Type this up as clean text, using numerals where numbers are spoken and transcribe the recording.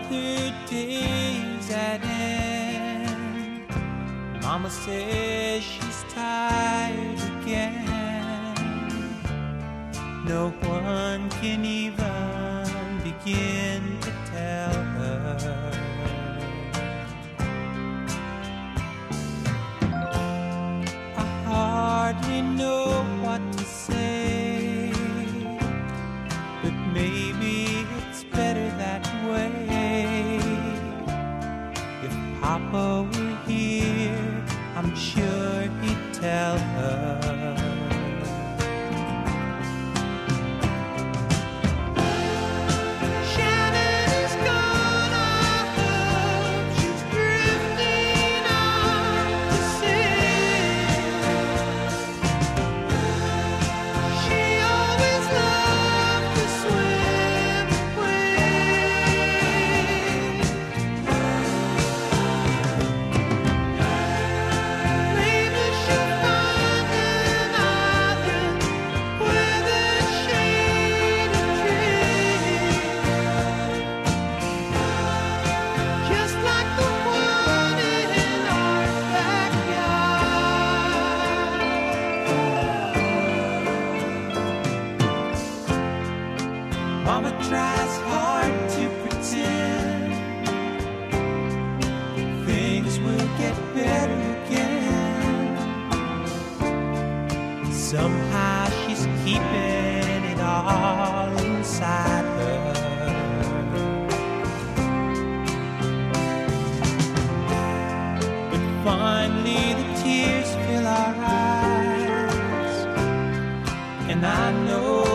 another day's at end. Mama says she's tired again. No one can even begin to tell her. I hardly know what to say, but maybe it's better that way. If Papa were here, I'm sure he'd tell her. Shannon is gone, I hope she's drifting out to sea. She always loved to swim away. Maybe she'll find an island with a shade of trees, just like the one in our backyard. Mama tries hard to pretend things will get better again. Somehow she's keeping it all inside her. But finally the tears fill our eyes, and I know